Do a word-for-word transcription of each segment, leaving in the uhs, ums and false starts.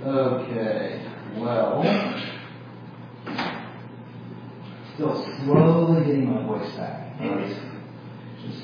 Okay, well, still slowly getting my voice back. It's just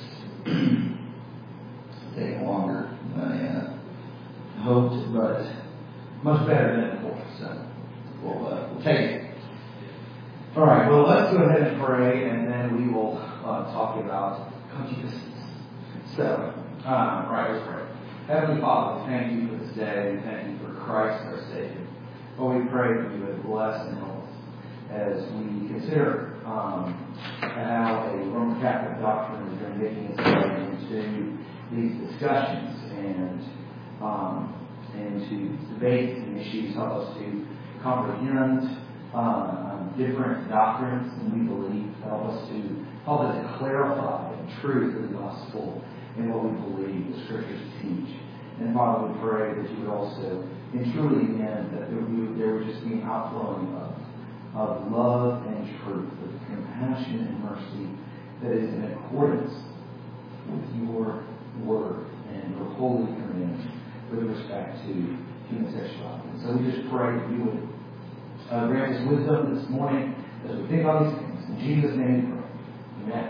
taking longer than I uh, hoped, but much better than before. So we'll, uh, we'll take it. All right, well, let's go ahead and pray, and then we will uh, talk about concupiscence. So, um, all right, let's pray. Heavenly Father, we thank you for this day. We thank you for Christ, our Savior. Lord, we pray that you would bless and help us as we consider um, how a Roman Catholic doctrine has been making its way into these discussions and um, into debates and issues. Help us to comprehend um, different doctrines than we believe. Help us to help us to clarify the truth of the gospel and what we believe the scriptures teach. And Father, we pray that you would also, and truly again, that there would, there would just be an outflowing of, of love and truth, of compassion and mercy that is in accordance with your word and your holy commandments with respect to human sexuality. And so we just pray that you would uh, grant us wisdom this morning as we think about these things. In Jesus' name we pray.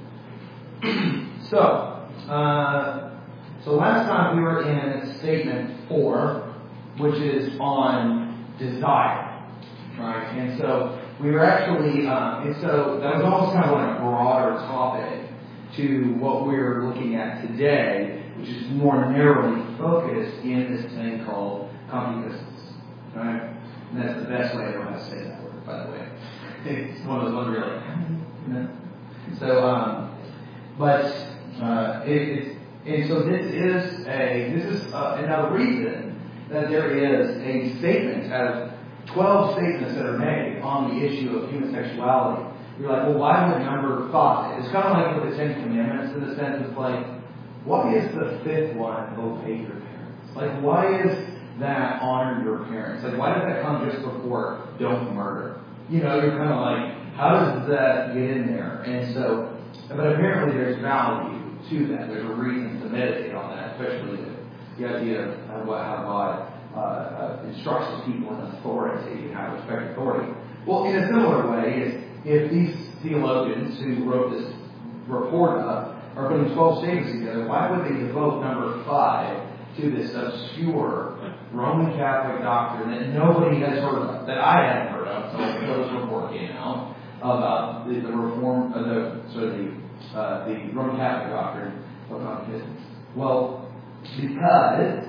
Amen. so, Uh, so last time we were in statement four, which is on desire, right? And so we were actually, um, and so that was almost kind of like a broader topic to what we're looking at today, which is more narrowly focused in this thing called concupiscence, right? And that's the best way I know how to say that word, by the way. It's one of those ones where you're like, you know? So, um, but. Uh, it, it, and so this is a this is uh, another reason that there is a statement out of twelve statements that are made on the issue of human sexuality. You're like, well, why would number five? It's kind of like with the Ten Commandments in the sense of like, why is the fifth one obey your parents? Like, why is that honor your parents? Like, why does that come just before don't murder? You know, you're kind of like, how does that get in there? And so, but apparently there's value to that. There's a reason to meditate on that, especially the, the idea of what, how God uh, uh, instructs his people in authority and how to respect authority. Well, in a similar way, if, if these theologians who wrote this report up are putting twelve statements together, why would they devote number five to this obscure Roman Catholic doctrine that nobody has heard of, that I hadn't heard of until this report came out about the, the reform, uh, the sort of the Uh, the Roman Catholic doctrine of concupiscence? Well, because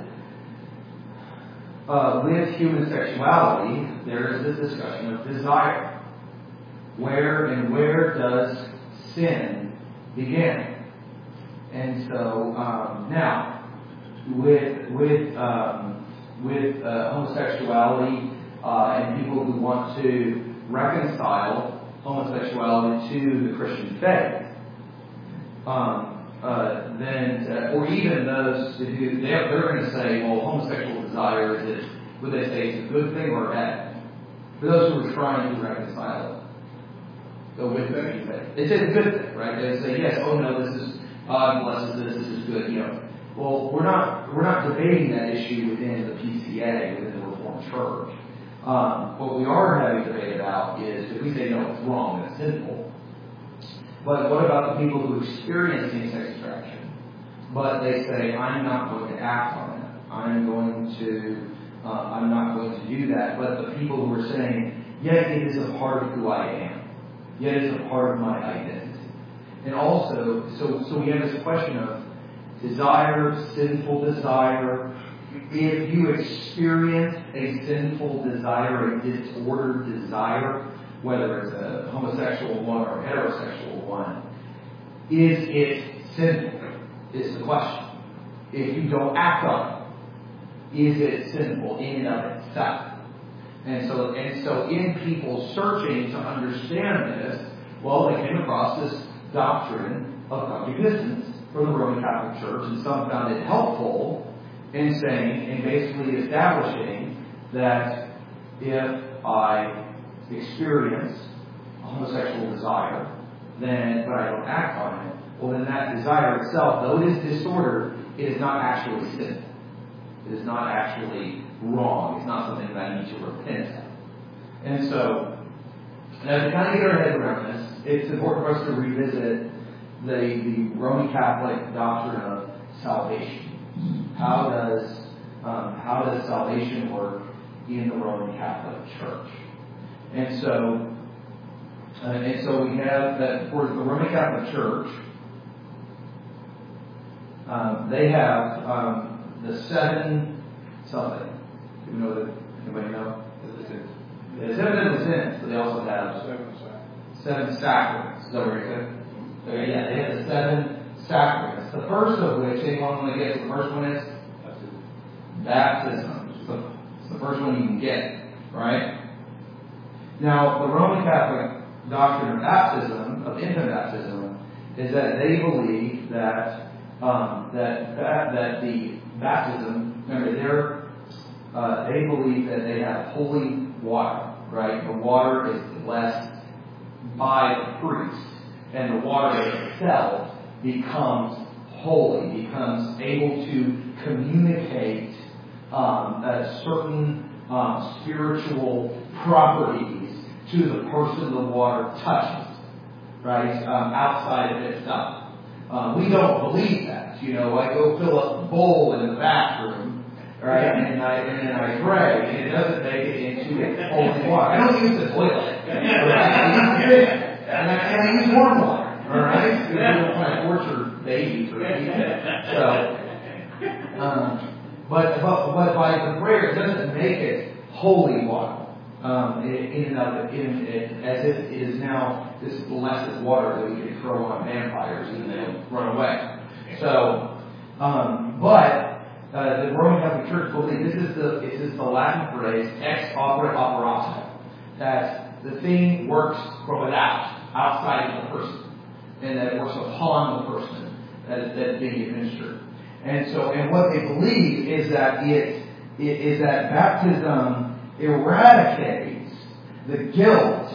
uh, with human sexuality, there is this discussion of desire. Where and where does sin begin? And so um, now, with with um, with uh, homosexuality uh, and people who want to reconcile homosexuality to the Christian faith. Um, uh, then, uh, or even those who they're, they're going to say, well, homosexual desire is it? Would they say it's a good thing or a bad thing? For those who are trying to reconcile it, so with them, it's a good thing, right? They say, yes, oh no, this is God blesses this, this is good. You know, well, we're not we're not debating that issue within the P C A, within the Reformed Church. Um, what we are having a debate about is if we say no, it's wrong, it's sinful. But what about the people who experience same-sex attraction? But they say, I'm not going to act on it. I'm going to, uh, I'm not going to do that. But the people who are saying, yet it is a part of who I am. Yet it is a part of my identity. And also, so, so we have this question of desire, sinful desire. If you experience a sinful desire, a disordered desire, whether it's a homosexual one or a heterosexual one, is it sinful? Is the question. If you don't act on it, is it sinful in and of itself? And so, and so in people searching to understand this, well, they came across this doctrine of concupiscence from the Roman Catholic Church, and some found it helpful in saying, and basically establishing that if I experience a homosexual desire, then but I don't act on it, well then that desire itself, though it is disordered, it is not actually sinful. is not actually wrong. It's not something that I need to repent of. And so, as we kind of get our head around this, it's important for us to revisit the, the Roman Catholic doctrine of salvation. How does um, how does salvation work in the Roman Catholic Church? And so, uh, and so we have that for the Roman Catholic Church. Um, they have um, the seven something. Do you know that? Anybody know? The seven deadly sins, but they also have seven, seven sacraments. Is that what you said? Okay, yeah, they have the seven sacraments. The first of which, anyone want to guess what the first one is? Baptism. It's the, it's the first one you can get, right? Now, the Roman Catholic doctrine of baptism, of infant baptism, is that they believe that um, that, that that the baptism, remember, they're uh, they believe that they have holy water, right? The water is blessed by the priest, and the water itself becomes holy, becomes able to communicate um, a certain um, spiritual properties to the person the water touches, right? Um, outside of itself. Um, we don't believe that. You know, I go fill up the bowl in the bathroom, right? And I and then I pray, and it doesn't make it into holy water. I don't use the toilet, right? and, I, and I use warm water, all right? You don't want to torture babies or anything. So, um, but, but but by the prayer, it doesn't make it holy water. Um, in, in and of it, in, in, as if it is now this blessed water that we can throw on vampires and they'll run away. So, um, but uh, the Roman Catholic Church believes this is the this is the Latin phrase ex opere operato, that the thing works from without, outside of the person, and that it works upon the person that is, that is being administered. And so, and what they believe is that it, it is that baptism eradicates the guilt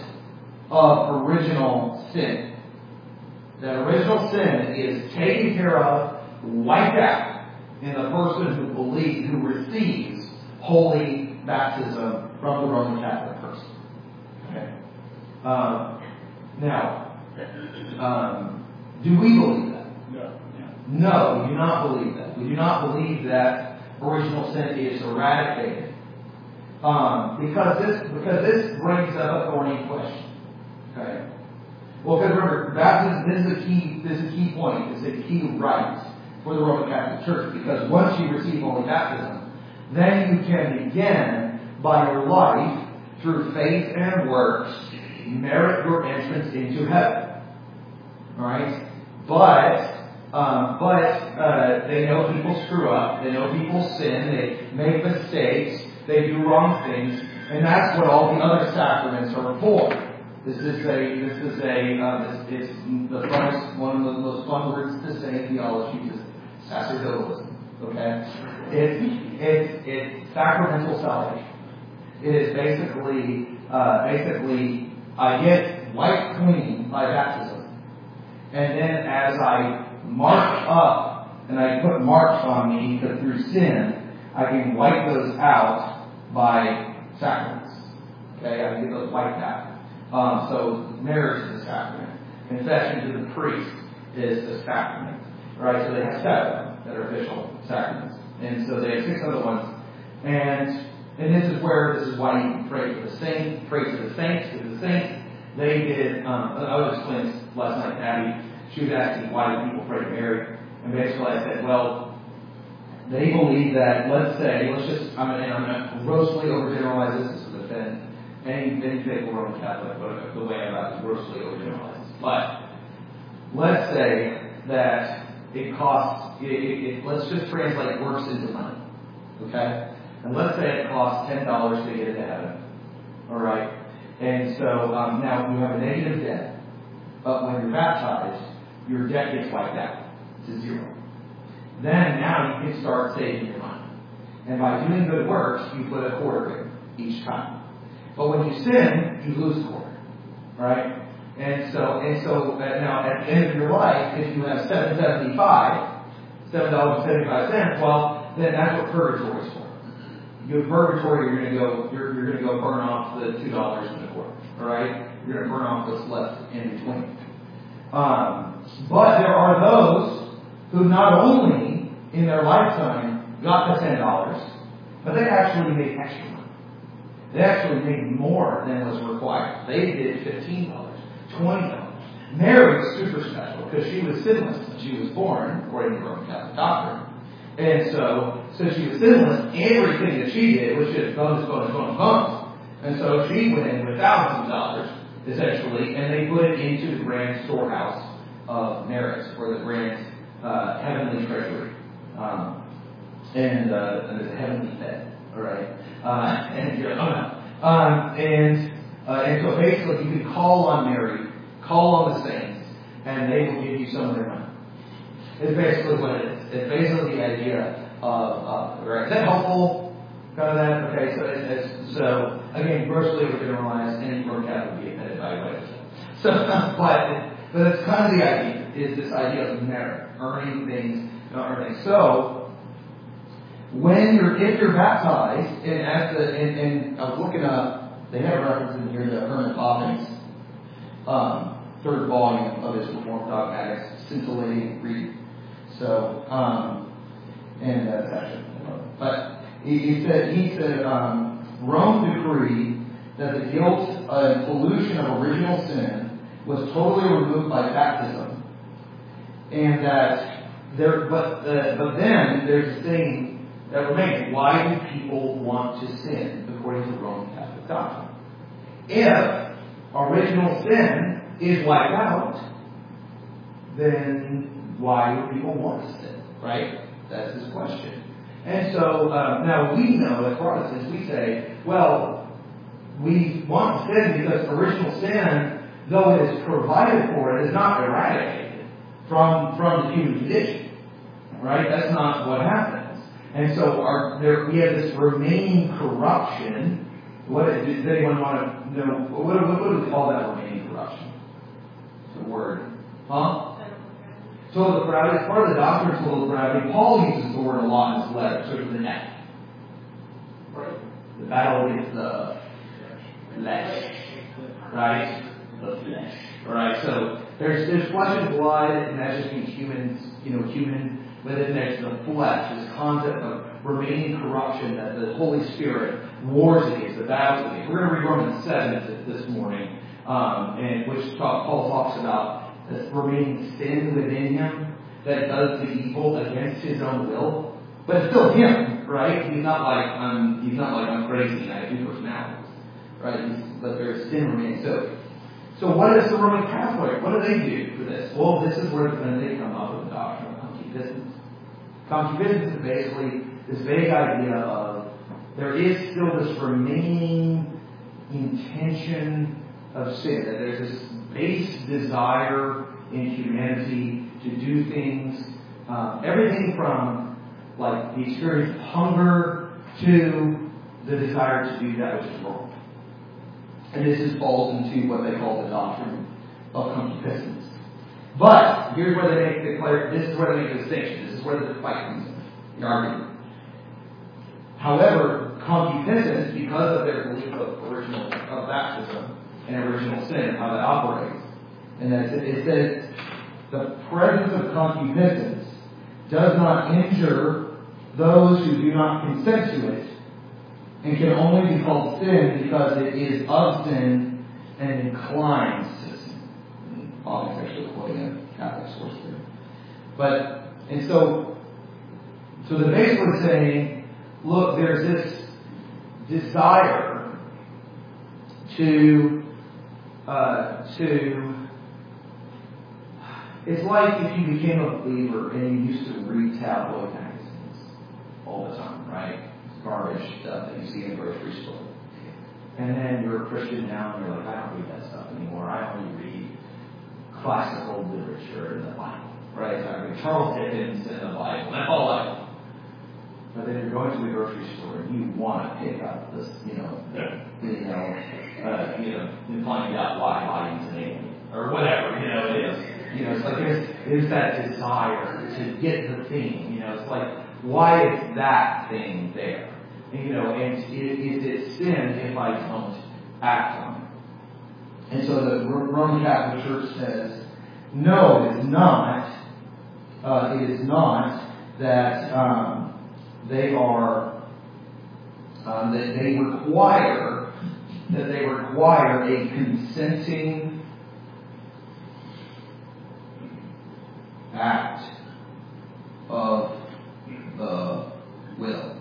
of original sin. That original sin is taken care of, wiped out in the person who believes, who receives holy baptism from the Roman Catholic person. Okay. Um, now, um, do we believe that? No. No, we do not believe that. We do not believe that original sin is eradicated. Um, because this because this brings up a thorny question. Okay. Well, because remember, baptism this is a key this is a key point. It's a key right for the Roman Catholic Church, because once you receive holy baptism, then you can begin by your life through faith and works merit your entrance into heaven. All right, but. Um, but uh, they know people screw up. They know people sin. They make mistakes. They do wrong things, and that's what all the other sacraments are for. This is a this is a uh, this, it's the funnest, one of the most fun words to say in theology is sacerdotalism. Okay, it's it's it's sacramental salvation. It is basically uh, basically I get wiped clean by baptism, and then as I mark up, and I put marks on me because through sin, I can wipe those out by sacraments. Okay, I can get those wiped out. Um, so marriage is a sacrament. Confession to the priest is a sacrament. Right? So they have seven that are official sacraments, and so they have six other ones. And and this is where this is why you can pray for the saints, pray for the saints, because the saints they did. Um, I was explaining this last night to Abby. She was asking why do people pray to Mary, and basically I said, well, they believe that, let's say, let's just, I'm going to grossly overgeneralize this, this will offend any, any faithful Roman Catholic, but the way I'm about to grossly overgeneralize this. But let's say that it costs, it, it, it, let's just translate works into money, okay? And let's say it costs ten dollars to get into heaven, all right? And so um, now you have a negative debt, but when you're baptized, your debt gets wiped out to zero. Then now you can start saving your money. And by doing good works, you put a quarter in each time. But when you sin, you lose a quarter. Right? And so, and so uh, now at the end of your life, if you have seven seventy-five, seven dollars and seventy-five cents, well, then that's what purgatory is for. You have purgatory, you're going to go, you're, you're going to go burn off the two dollars and a quarter. All right, you're going to burn off what's left in between. Um, but there are those who not only in their lifetime got the ten dollars, but they actually made extra money. They actually made more than was required. They did fifteen dollars, twenty dollars. Mary was super special because she was sinless when she was born, according to Roman Catholic doctrine. And so, so she was sinless. Everything that she did was just bonus, bonus, bonus, bonus. And so she went in with thousands of dollars, essentially, and they put it into the grand storehouse of merits, or the grand uh, heavenly treasury. Um, and, uh, and there's a heavenly Fed, all right? Uh, and you're, oh no. Um, and, uh, and so basically you can call on Mary, call on the saints, and they will give you some of their money. It's basically what it is. It's basically the idea of, uh, right? Is that helpful? Got that? Okay, so it's, it's, so again, grossly overgeneralized, any Roman Catholic would be offended by what I said. So, but but it's kind of the idea, is this idea of merit, earning things, not earning. So when you're if you're baptized, and as the and, and I was looking up, they have a reference in here to Herman Poppen's um, third volume of his Reformed Dogmatics, scintillating reading. So, um, and that's actually, but he, he said, he said, um, Rome decreed that the guilt and pollution of original sin was totally removed by baptism, and that there, but uh, but then there's a thing that remains. Why do people want to sin according to Roman Catholic doctrine? If original sin is wiped out, then why do people want to sin? Right? That's his question. And so, um, now we know as Protestants, we say, well, we want to sin because original sin, though it is provided for, it is not eradicated from, from the human condition. Right? That's not what happens. And so our, there, we have this remaining corruption. What does anyone want to know? What, what, what do we call that remaining corruption? It's a word. Huh? Total depravity. It's part of the doctrine of total depravity. Paul uses the word a lot in his letter, sort of the F. Right. The battle against the flesh. Right? The flesh. Alright, so there's there's flesh and blood, and that just means humans, you know, human, but then there's the flesh, this concept of remaining corruption that the Holy Spirit wars against, the battles against. We're going to read Romans seven this morning, um, and which talk, Paul talks about this remaining sin within him that does the evil against his own will. But it's still him, right? He's not like I'm he's not like I'm crazy and I have two personalities. Right? He's, but there's sin remaining. So so what is the Roman Catholic? What do they do for this? Well, this is where then they come up with the doctrine of concupiscence. Concupiscence is basically this vague idea of there is still this remaining intention of sin, that there's this base desire in humanity to do things, um, everything from like the experience of hunger to the desire to do that which is wrong. And this is falls into what they call the doctrine of concupiscence. But here's where they make the clear. This is where they make the distinction. This is where the fight comes in, the argument. However, concupiscence, because of their belief of original of baptism and original sin, how that operates, and that it says the presence of concupiscence does not injure those who do not consent to it, and can only be called sin because it is of sin and inclines to sin. Paul is actually quoting a Catholic source there. But, and so, so they're basically saying, look, there's this desire to, uh, to, it's like if you became a believer and you used to read tabloid magazines all the time, right? Garbage stuff that you see in the grocery store. And then you're a Christian now and you're like, I don't read that stuff anymore. I only read classical literature in the Bible. Right? So I read Charles Dickens in the Bible. That's all I know. But then you're going to the grocery store and you want to pick up this, you know, you know, uh, you know, and find out why Biden's an alien. Or whatever, you know, it is. You know, it's like there's, there's that desire to get the thing. You know, it's like why is that thing there? And, you know, and is it sin if I don't act on it? And so the Roman Catholic Church says, no, it's not. Uh, it is not that um, they are um, that they require that they require a consenting act of the will.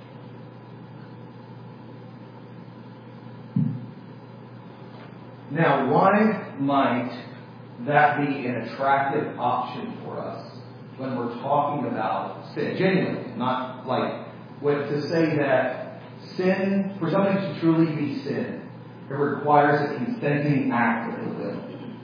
Now, why might that be an attractive option for us when we're talking about sin? Genuinely, not like what to say that sin, for something to truly be sin, it requires a consenting act of the will.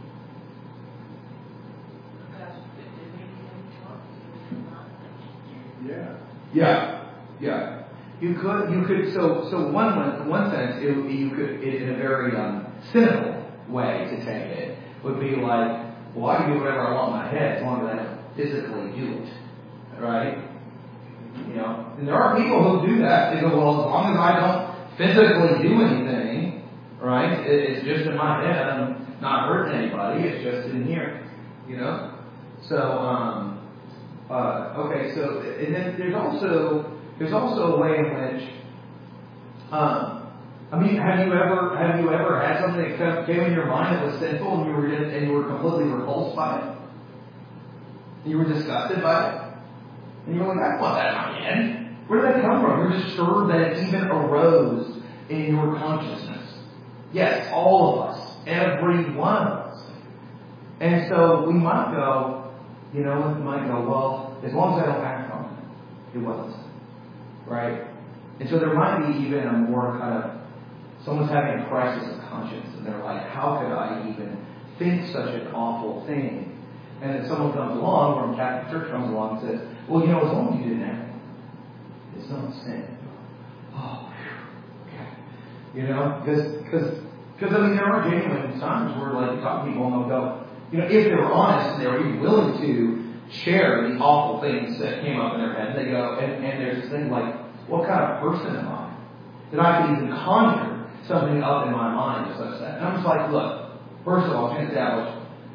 Yeah. Yeah, yeah. You could, you could. So, so one, in one sense, it would be, you could, in a very um, cynical way to take it, would be like, well, I can do whatever I want in my head as long as I don't physically do it, right? You know, and there are people who do that. They go, well, as long as I don't physically do anything, right? It, it's just in my head. I'm not hurting anybody. It's just in here, you know. So, um, uh, okay. So, and then there's also there's also a way in which, um, I mean, have you ever have you ever had something that came in your mind that was sinful and you were and you were completely repulsed by it? You were disgusted by it? And you were like, I want that in my head. Where did that come from? You're disturbed that it even arose in your consciousness. Yes, all of us. Every one of us. And so we might go, you know, we might go, well, as long as I don't act on it, it wasn't sin. Right? And so there might be even a more kind of, someone's having a crisis of conscience, and they're like, how could I even think such an awful thing? And then someone comes along, or a Catholic Church comes along and says, well, you know, as long as you didn't act, it's not sin. Oh, okay. You know, because, because, because I mean, there are genuine times where, like, you talk to people and they'll go, you know, if they were honest and they were even willing to share the awful things that came up in their head, they go, and, and there's this thing like, what kind of person am I? That I can even conjure something up in my mind as such that. And I'm just like, look, first of all, to establish,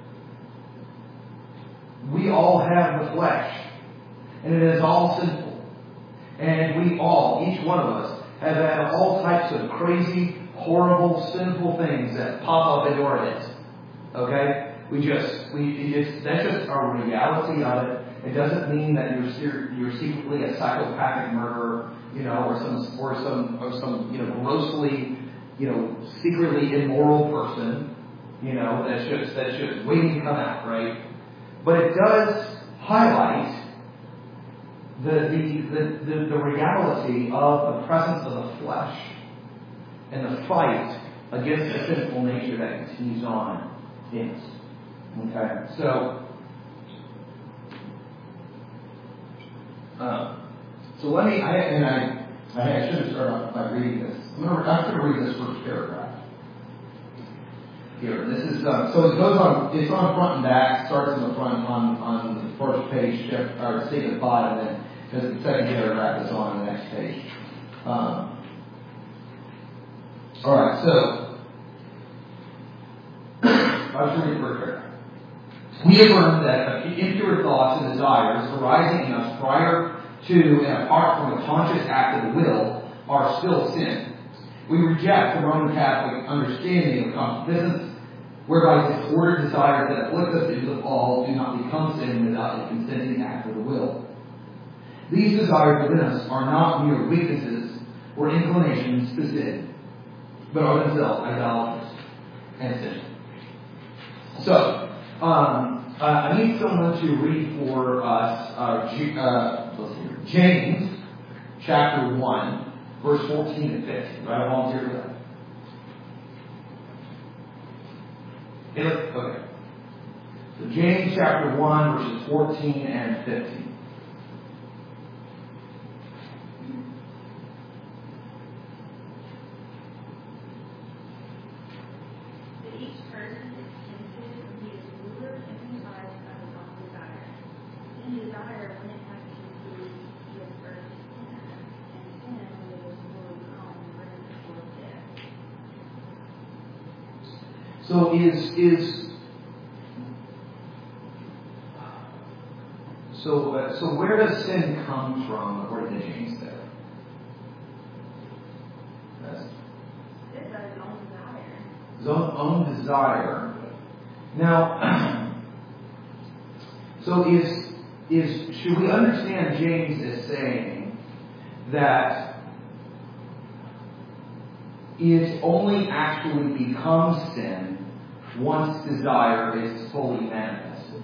we all have the flesh, and it is all sinful. And we all, each one of us, have had all types of crazy, horrible, sinful things that pop up into our heads. Okay? We just, we, it's, that's just our reality of it. It doesn't mean that you're you're secretly a psychopathic murderer, you know, or some or some or some you know grossly, you know, secretly immoral person, you know, that's just that's just waiting to come out, right? But it does highlight the the, the, the, the reality of the presence of the flesh and the fight against the sinful nature that continues on in us. Okay, so uh, so let me. I, and I I should have started off by reading this. I'm going to I'm going to read this first paragraph. Here, this is uh, so it goes on. It's on front and back. Starts in the front on, on the first page, or statement five, and then because the second paragraph is on the next page. Um, all right, so I'll just read the first paragraph. We have learned that impure thoughts and desires arising in us prior to and apart from a conscious act of the will are still sin. We reject the Roman Catholic understanding of concupiscence, whereby disordered desires that afflict us into the fall do not become sin without a consenting act of the will. These desires within us are not mere weaknesses or inclinations to sin, but are themselves idolaters and sin. So, um, uh, I need someone to read for us uh, G, uh, let's see, James chapter one, verse fourteen and fifteen. Do I have a volunteer for that? Okay. So James chapter one, verses fourteen and fifteen. But each person is tempted when he is ruler and enticed by his own desire. And desire, when it has conceived, gives So is is so uh, so where does sin come from according to James there? That's It's by his own desire. his own, own desire. Now, so is is should we understand James as saying that it only actually becomes sin once desire is fully manifested?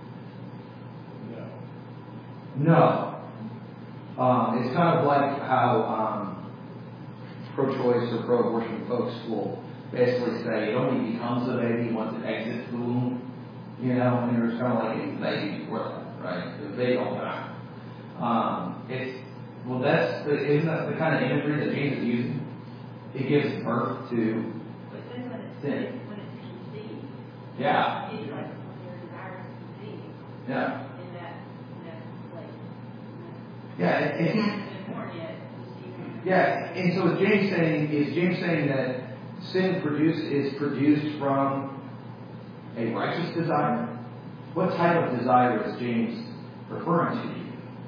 No. Um, it's kind of like how um, pro-choice or pro-abortion folks will basically say it only becomes a baby once it exits the womb. You know, and there's kind of like a baby before that, right? The baby don't die. Um, it's well, that's the, isn't that the kind of imagery that James is using? It gives birth to But then when it's, sin. when it's conceived, Yeah. it's like when your desire is conceived. Yeah. In that, in that place. Yeah. It And he, hasn't been born yet. It's even- yeah. And so is James saying is James saying that sin produce is produced from a righteous desire? What type of desire is James referring to?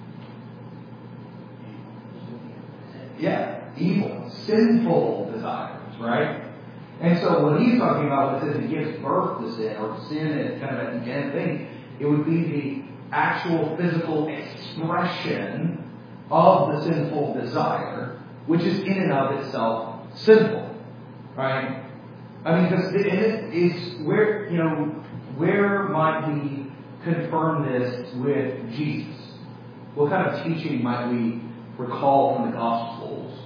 Yeah, evil, sinful desires, right? And so what he's talking about when it says it gives birth to sin, or sin is kind of an end thing, it would be the actual physical expression of the sinful desire, which is in and of itself sinful, right? I mean, because it is where, you know, where might we confirm this with Jesus? What kind of teaching might we recall from the Gospels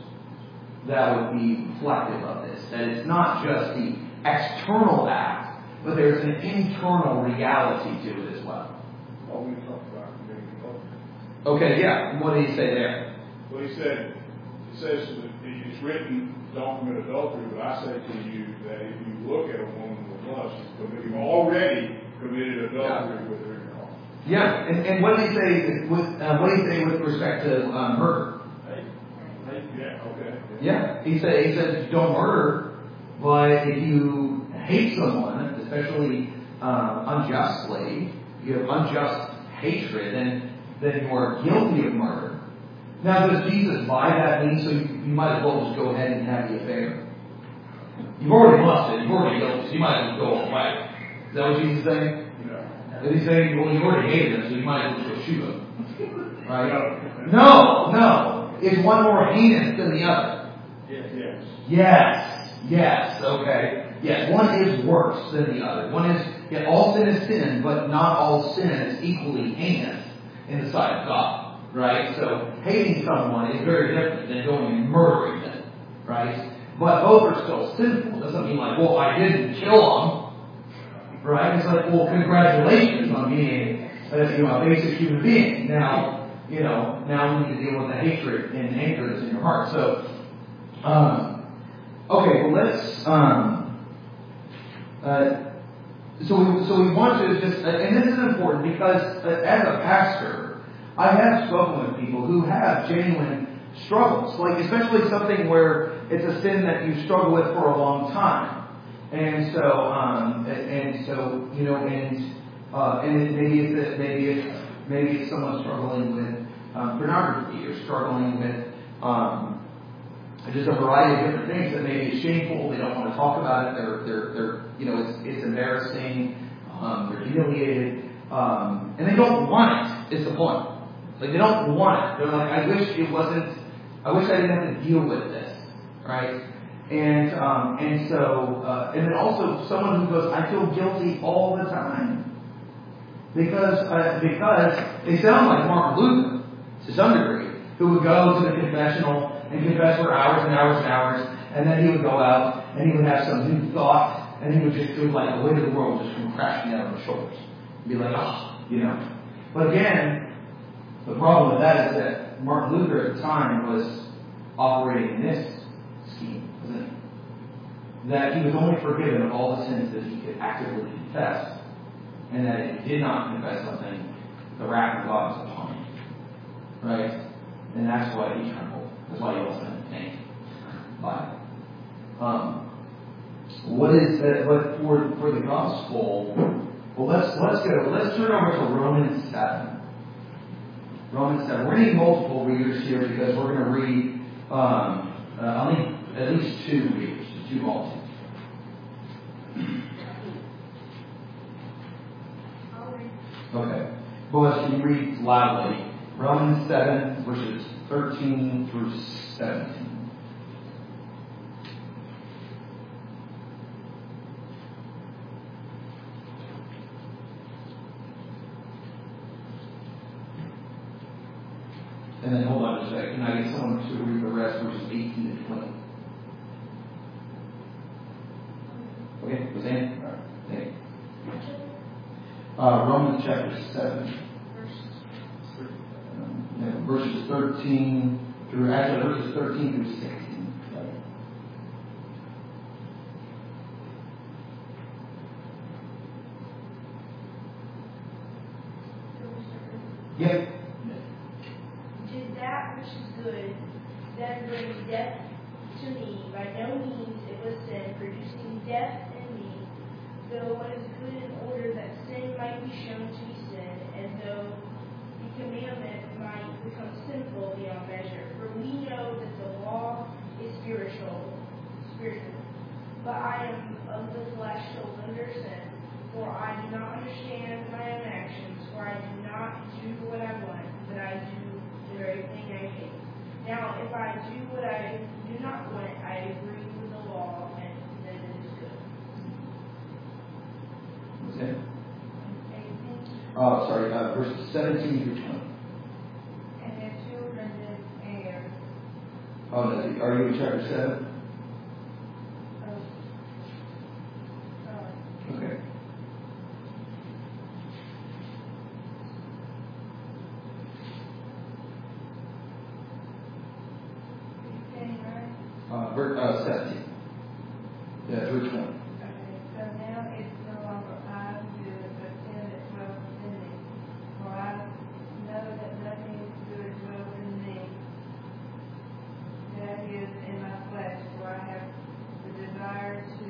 that would be reflective of this? That it's not just the external act, but there's an internal reality to it as well. Well, we talked about committing adultery. Okay, yeah. What did he say there? Well, he said, he says that it's written, don't commit adultery, but I say to you that if you look at a woman with lust, you've already committed adultery Yeah. with her in your heart. Yeah, and, and what did he say with uh, what did he say with respect to um, murder? Hey, hey, yeah, okay. Yeah, he said he says don't murder, but if you hate someone, especially um, unjustly, you have unjust hatred, then then you are guilty of murder. Now, does Jesus by that mean so you, you might as well just go ahead and have the affair? You've already lusted, you've already guilty, so you might as well go away. Is that what Jesus is saying? Yeah. Is he saying, well, you already hated him, so you might as well just go shoot him? Right? No, no. Is one more heinous than the other? Yes. Yes. Yes. Yes. Okay. Yes. One is worse than the other. One is, yeah, all sin is sin, but not all sin is equally heinous in the sight of God. Right? So hating someone is very different than going and murdering them. Right? But both are still sinful. It doesn't mean like, well, I didn't kill them. Right? It's like, well, congratulations on being a, you know, a basic human being. Now, you know, now we need to deal with the hatred and anger that's in your heart. So, um, okay, well, let's, um, uh, so we, so we want to just, and this is important because uh, as a pastor, I have spoken with people who have genuine struggles, like especially something where it's a sin that you struggle with for a long time. And so, um, and, and so, you know, and, uh, and it, maybe it's, maybe it's, maybe it's someone struggling with um, pornography or struggling with, um, just a variety of different things that maybe is shameful. They don't want to talk about it. They're, they're, they're, you know, it's, it's embarrassing. Um, they're humiliated. Um, and they don't want it, is the point. Like, they don't want it. They're like, I wish it wasn't, I wish I didn't have to deal with this. Right? And, um, and so, uh, and then also someone who goes, I feel guilty all the time. Because, uh, because they sound like Martin Luther, to some degree, who would go to the confessional and confess for hours and hours and hours, and then he would go out and he would have some new thought, and he would just feel like the weight of the world just come crashing down on his shoulders. And be like, oh, you know. But again, the problem with that is that Martin Luther at the time was operating in this scheme, wasn't he? That he was only forgiven of all the sins that he could actively confess, and that if he did not confess something, the wrath of God was upon him. Right? And that's why he trembled. That's why he wasn't in pain by it. Um, what is that? But for for the gospel, well, let's let's go. Let's turn over to Romans seven. Romans seven. We're going to need multiple readers here because we're going to read. Um, uh, I'll need at least two readers, two multiples. Okay. Boaz, can you read loudly? Romans seven, verses thirteen through seventeen. And then hold on just a second. Can I get someone to read the rest, verses eighteen to twenty? Okay, was Ann? All right. Thank you. Uh, Romans chapter seven. Um, verses thirteen through, actually, verses thirteen through sixteen. Sorry. Yep. Did that which is good then bring death to me? By no means it was sin, producing death in me, though what is good in order that sin might be shown to be sin, and though the commandment might become sinful beyond measure. For we know that the law is spiritual, spiritual, but I am of the flesh, sold under sin. For I do not understand my own actions, for I do not do what I want, but I do the very thing I hate. Now, if I do what I do not want, I agree with the law, and that it is good. Okay. Oh, sorry, uh, verses seventeen through twenty. And their children did err. Oh, no, are you in chapter seven? Oh. Okay. Uh, verse uh, seventeen. Yeah, verse twenty. Okay, so now it's no longer I who do it, but sin that dwells in me. For I know that nothing is good dwells in me, that is in my flesh, for I have the desire to.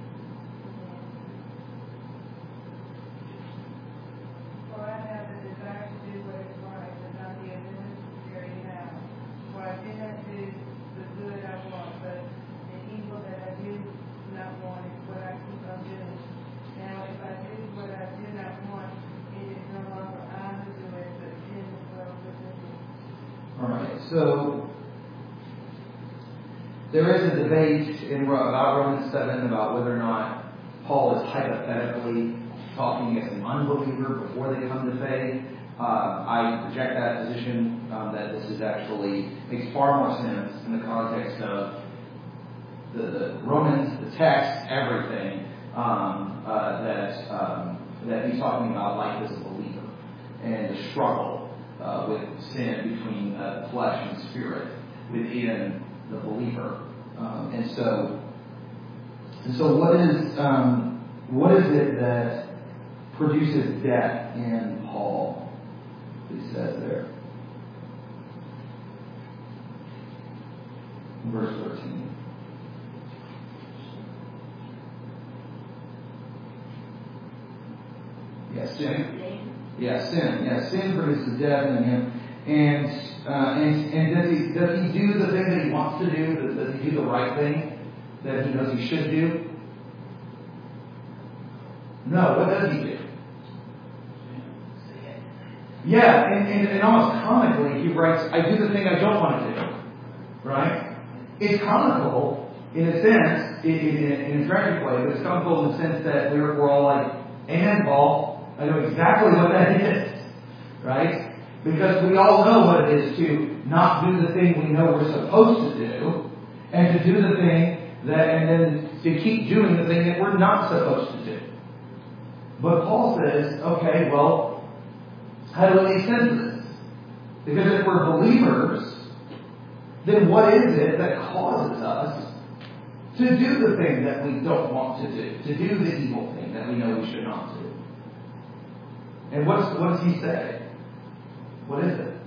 For I have the desire to do what is right, but not the ability to carry it out. For I do not do the good I want, but the evil that I do not want is what I keep on doing. Now, if I do what I do not want, it is no longer I who do it, but sin that dwells within me. All right, so there is a debate in about Romans seven about whether or not Paul is hypothetically talking as an unbeliever before they come to faith. Uh, I reject that position, um, that this is actually, makes far more sense in the context of the, the Romans, the text, everything, um, uh, that, um, that he's talking about life as a believer and the struggle uh, with sin between uh, flesh and spirit within the believer. Um, and so, and so what is, um, what is it that produces death in Paul? He says there. Verse thirteen. Yeah, sin. Yeah, sin. Yeah, sin produces death in him. And uh, and and does he does he do the thing that he wants to do? Does, does he do the right thing that he knows he should do? No. What does he do? Yeah, and, and, and almost comically, he writes, I do the thing I don't want to do. Right? It's comical, in a sense, in, in, in a tragic way, but it's comical in the sense that we're, we're all like, amen, Paul, I know exactly what that is. Right? Because we all know what it is to not do the thing we know we're supposed to do, and to do the thing that, and then to keep doing the thing that we're not supposed to do. But Paul says, okay, well, how do we make sense of this? Because if we're believers, then what is it that causes us to do the thing that we don't want to do, to do the evil thing that we know we should not do? And what's, what does he say? What is it?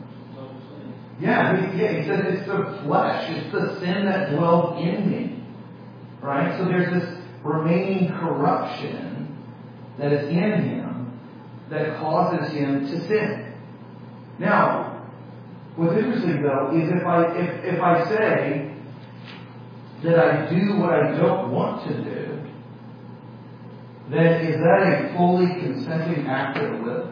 Yeah, he, yeah, he says it's the flesh, it's the sin that dwells in me. Right? So there's this remaining corruption that is in him that causes him to sin. Now, what's interesting though is if I if, if I say that I do what I don't want to do, then is that a fully consenting act of the will?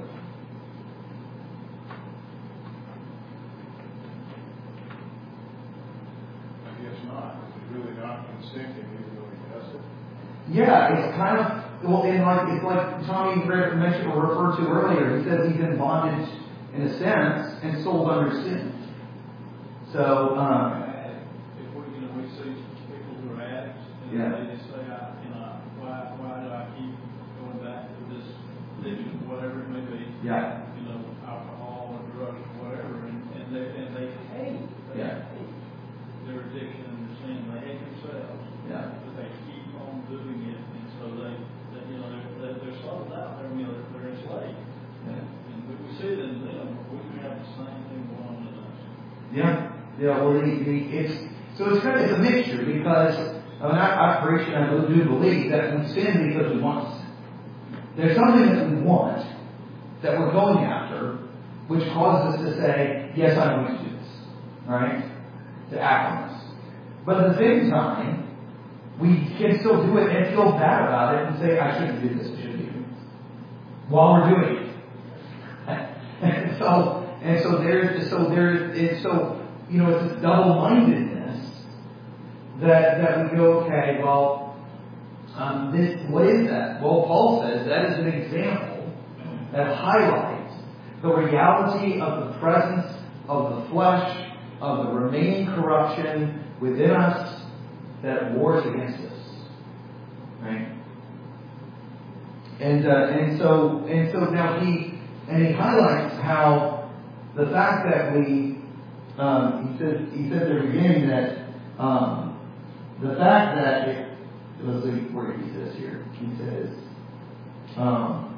I guess not. It's really not consenting even though he does it. Yeah, it's kind of, well, and like, it's like Tommy mentioned or referred to earlier. He says he's in bondage in a sense and sold under sin. So, um, if we, you know, we see people who are addicts and yeah. they just say, I, you know, why, why do I keep going back to this addiction, whatever it may be? Yeah. You know, alcohol or drugs or whatever, and, and they and they hate, they Yeah. hate their addiction and their sin. They hate themselves. Yeah. But they keep on doing it, and so they, they you know, they're, they're, they're sold out. They're, you know, they're, they're enslaved. Yeah. And we, we see it in them. We can have the same thing going on in us. Yeah. Yeah, well, the, the, it's, so it's kind of, it's a mixture because, I mean, I, I preach and I do believe that we sin because we want to sin. There's something that we want, that we're going after, which causes us to say, yes, I'm going to do this. Right? To act on this. But at the same time, we can still do it and feel bad about it and say, I shouldn't do this, I shouldn't do this. While we're doing it. and so, and so there's, so there's, it's so, you know, it's this double-mindedness that, that we go, okay, well, um, this, what is that? Well, Paul says that is an example that highlights the reality of the presence of the flesh, of the remaining corruption within us that wars against us. Right? And, uh, and so, and so now he, and he highlights how the fact that we, Um, he said he said at the beginning that um, the fact that it, let's see where he says here. He says um,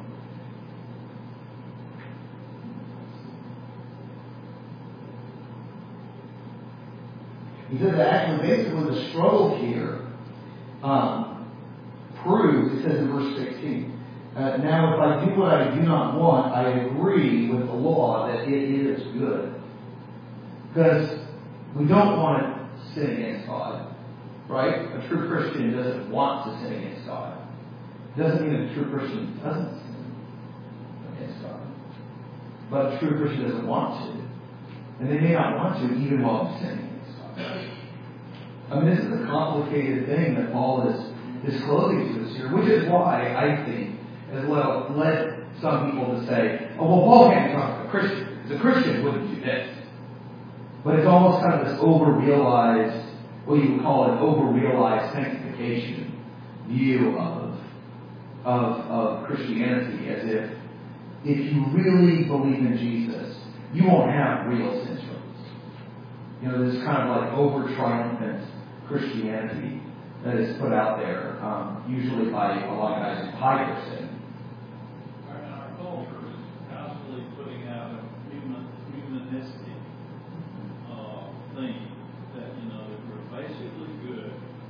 he says that actually basically the struggle here um, proves. It says in verse sixteen. Uh, now, if I do what I do not want, I agree with the law that it is good. Because we don't want to sin against God, right? A true Christian doesn't want to sin against God. It doesn't mean that a true Christian doesn't sin against God. But a true Christian doesn't want to. And they may not want to even while sinning against God. I mean, this is a complicated thing that Paul is disclosing to us here, which is why I think has led, led some people to say, oh, well, Paul can't be talking about a Christian, because a Christian wouldn't do this. But it's almost kind of this over-realized, what you would call an over-realized sanctification view of, of, of Christianity, as if if you really believe in Jesus, you won't have real sin struggles. You know, this kind of like over-triumphant Christianity that is put out there, um, usually by a lot of guys who hide their sin. Our, our culture is constantly putting out a human, humanistic uh, thing that, you know, that we're basically good.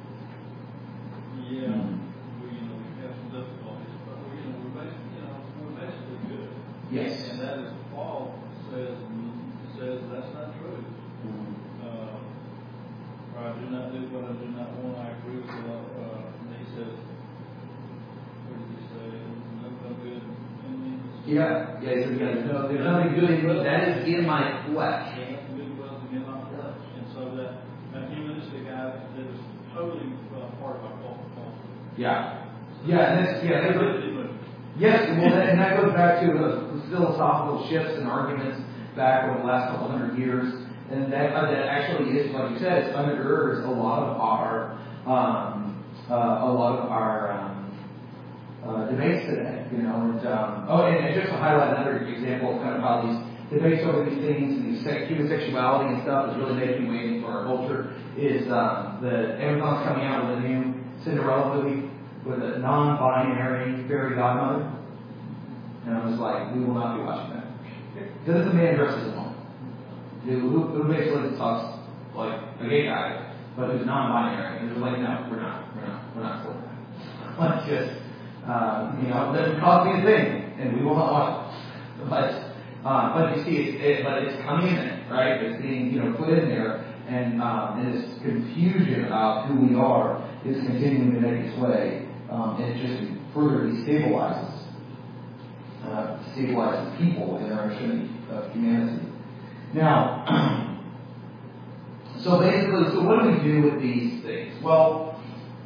Yeah, Mm-hmm. we, you know, we have some difficulties, but we, you know, we're basically, you know, we're basically good. Yes. And that is, Paul says, says that's not true. Mm-hmm. Uh, or I do not do what I do not want. I agree with the law. Uh, and he says, what did he say? No, no good in me. Yeah, yeah, he said, yeah, there's, no, there's nothing good in me. That is in my flesh. Yeah, nothing good dwells in my flesh. And so that, that humanistic guy that is totally uh, part of our culture. Yeah. Yeah, and that's, yeah, that goes, Really, yes, well, that, and that goes back to the philosophical shifts and arguments back over the last couple hundred years. And that, uh, that actually is, like you said, it undergirds a lot of our, um, uh, a lot of our um, uh, debates today, you know. And um, oh, and, and just to highlight another example of kind of how these debates over these things and these sex, human sexuality and stuff is really making waves for our culture. Is um, the Amazon's coming out with a new Cinderella movie with a non-binary fairy godmother, and I was like, we will not be watching that. Because it's a man dressed as a woman, who, who basically talks like a gay guy, but who's non-binary. And they're like, no, we're not, we're not, we're not for that. Let's just, um, you know, it doesn't cost me a thing, and we will not watch it. But, uh, but you see, it, it, but it's coming in, right? It's being, you know, put in there, and, um, and this confusion about who we are is continuing to make its way, um, and it just further destabilizes, uh, destabilizes people in their understanding of humanity. Now, so basically, so what do we do with these things? Well,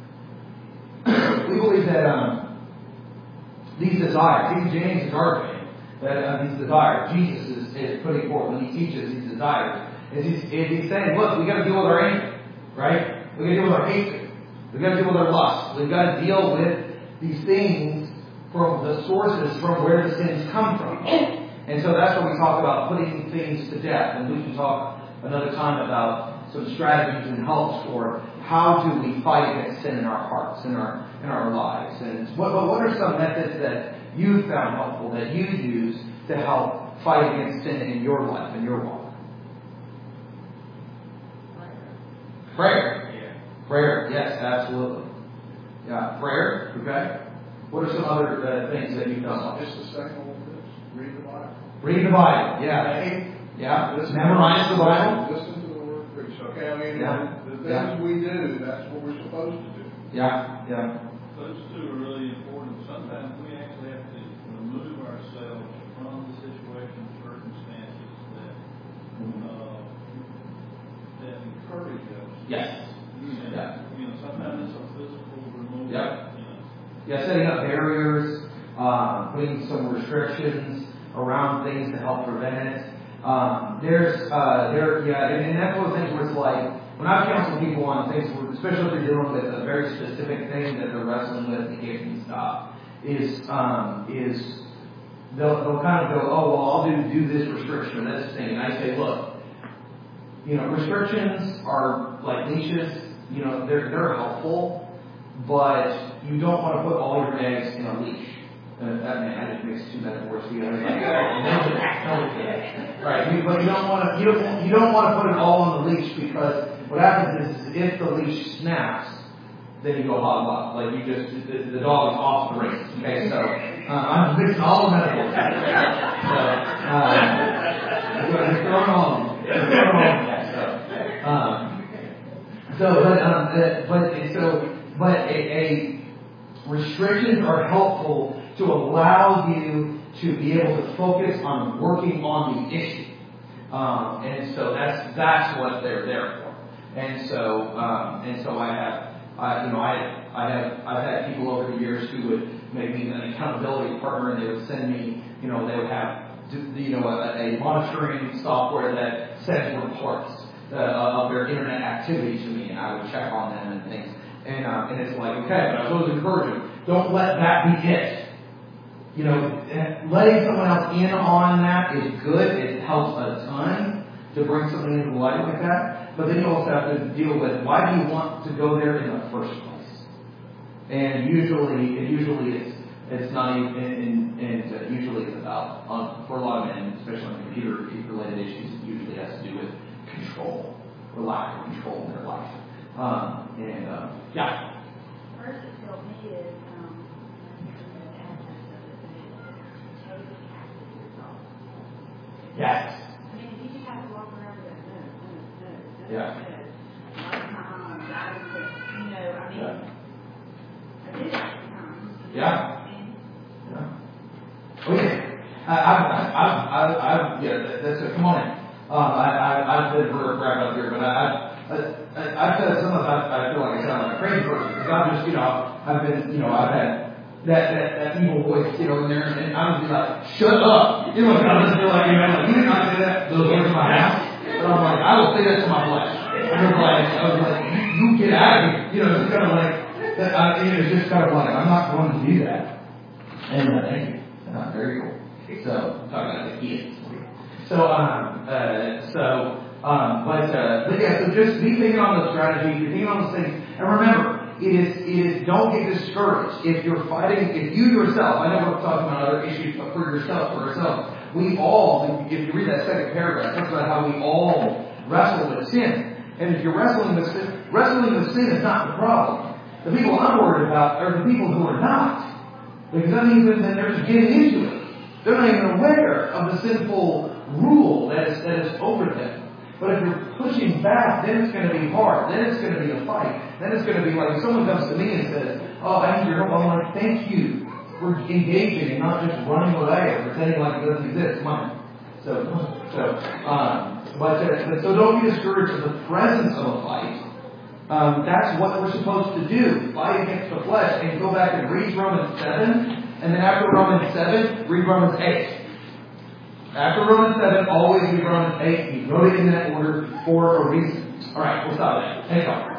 we believe that um, these desires, these James is arguing that uh, these desires, Jesus is, is putting forth when he teaches these desires, is he's, is he's saying, look, we got to deal with our anger, right? We got to deal with our hatred. We got to deal with our lust. We've got to deal with these things from the sources from where the sins come from. And so that's when we talk about putting things to death. And we can talk another time about some strategies and helps for how do we fight against sin in our hearts, in our in our lives. And what, what are some methods that you've found helpful, that you use to help fight against sin in your life, in your walk? Prayer. Yeah. Prayer, yes, absolutely. Yeah, prayer, okay. What are some other uh, things that you've done? Just the second one, read the Bible. Read the Bible, yeah. Yeah, Listen memorize the Bible. Listen to the word preached. Okay, I mean, Yeah. the things Yeah. we do, that's what we're supposed to do. Yeah, yeah. Those two are really important. Sometimes we actually have to remove ourselves from the situation, circumstances that uh, that encourage us. Yes. And, Yeah. You know, sometimes it's a physical removal. Yep. You know. Yeah, setting up barriers, uh, putting some restrictions around things to help prevent it. Um, there's, uh, there, yeah, and, and that's one of the things where it's like, when I counsel people on things, especially if they're dealing with a very specific thing that they're wrestling with and they can't stop, is, um, is they'll, they'll kind of go, oh, well, I'll do, do this restriction or this thing. And I say, look, you know, restrictions are like leashes, you know, they're, they're helpful, but you don't want to put all your eggs in a leash. Uh, that man, I just mixed two metaphors together. Like, right? You, but you don't want to. You don't. You don't want to put it all on the leash, because what happens is, is if the leash snaps, then you go hog wild. Like you just the, the dog is off the race. Okay, so uh, I'm mixing all the metaphors. So uh, so just throw them all. Just throw them all. So, um, so but um, uh, but so but a, a restrictions are helpful to allow you to be able to focus on working on the issue. Um, and so that's that's what they're there for. And so um, and so I have I, you know I I have I've had people over the years who would make me an accountability partner, and they would send me, you know, they would have you know a, a monitoring software that sends reports uh, of their internet activity to me, and I would check on them and things. And uh, and it's like, okay, but I was always encouraging, don't let that be it. You know, letting someone else in on that is good. It helps a ton to bring something into light like that. But then you also have to deal with, why do you want to go there in the first place? And usually, it usually it's it's not even, and, and uh, usually it's about, um, for a lot of men, especially on computer related issues, it usually has to do with control, or lack of control in their life. Um, and uh, yeah. First, it helped me is um, Yes. I mean, you just have to walk around with that. No, no, no, no. Yeah. No. Like my mom, I was just, you know, I mean, Yeah. I did it sometimes. Yeah. And Yeah. Oh yeah. I, I've, I've, I've, I've, yeah, that's a, come on in. Um, I, I, I've been for a crap up here, but I, I, I, I've said sometimes I, I feel like I sound like a crazy person, because I'm just, you know, I've been, you know, I've had that, that, that evil voice, you know, in there, and I would be like, shut up! You know, I just feel like, you know, like, you did not say that, those words in my house. But I'm like, I will say that to my flesh. I was like, I was like, you, you get out of here. You know, it's kind of like, that, I, it's just kind of like, I'm not going to do that. And uh, thank you. Uh, very cool. So, talking about the kids. So, um, uh, so, um, but, uh, but yeah, so just be thinking on those strategies, be thinking on those things, and remember, it is, it is, don't get discouraged. If you're fighting, if you yourself, I know we're talking about other issues, but for yourself, for ourselves, we all, if you read that second paragraph, talks about how we all wrestle with sin. And if you're wrestling with sin, wrestling with sin is not the problem. The people I'm worried about are the people who are not. Because that means that they're just getting into it. They're not even aware of the sinful rule that is, that is over them. But if you're pushing back, then it's going to be hard. Then it's going to be a fight. Then it's going to be like if someone comes to me and says, oh, I need your help. I'm like, thank you for engaging and not just running away or pretending like it doesn't exist. Come on. So, so, um, but, uh, but so don't be discouraged in the presence of a fight. Um, that's what we're supposed to do. Fight against the flesh. And go back and read Romans seven. And then after Romans seven, read Romans eight. After Romans seven, always read Romans eight. He wrote it in that order for a reason. All right, we'll stop there. Any thoughts?